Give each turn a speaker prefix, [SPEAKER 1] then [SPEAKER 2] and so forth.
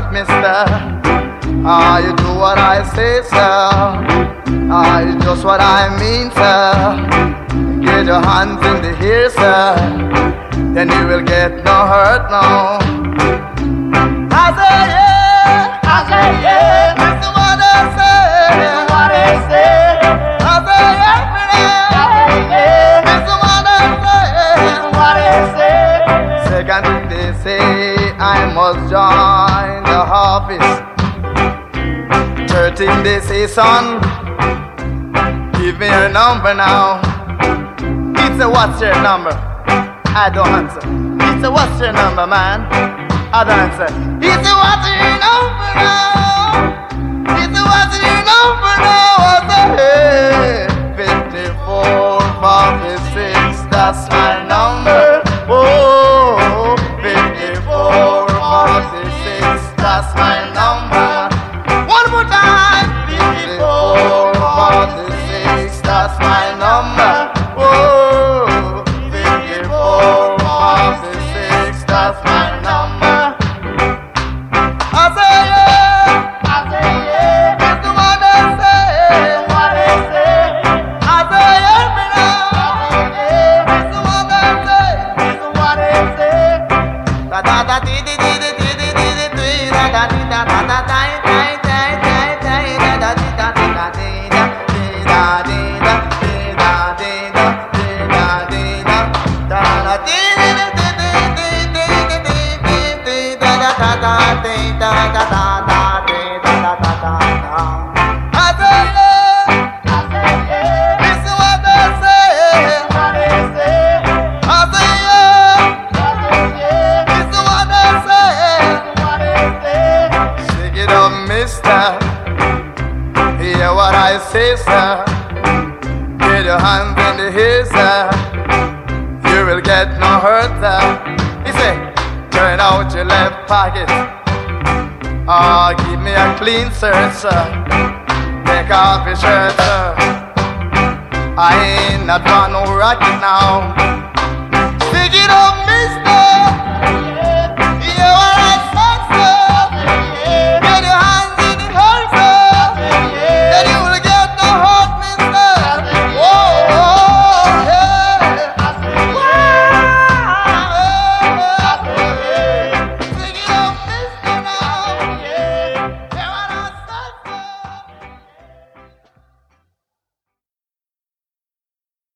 [SPEAKER 1] mister. You do what I say, sir. It's just what I mean, sir. Get your hands in the air, sir. Then you will get no hurt, no. I say yeah, I say yeah. That's what I say, that's what I say. I say yeah, yeah. That's what I say, that's what I say. Second thing they say, I must join the office. Third thing they say, son, give me your number now. He said, what's your number? I don't answer. He said, what's your number, man? I don't answer. He said, what's your number now? He said, what's your number now? I said, hey, 5446, that's my number. Oh, 5446, that's my number. One more time. 5446, that's my number. Oh, 5446, that's my number. I say yeah, I say yeah. That's the one I say, what I say. I say yeah, that's the one I say, that's what I say. Da da da di di di di di di di di da da di da da da da da da da da di da di da di da di da di da di da di da di da da da di hear what I say, sir. Get your hands in the air, sir. You will get no hurt, sir. He said, turn out your left pocket. Give me a clean shirt, sir. Take off your shirt, sir. I ain't not want no rocket now. Stick it on.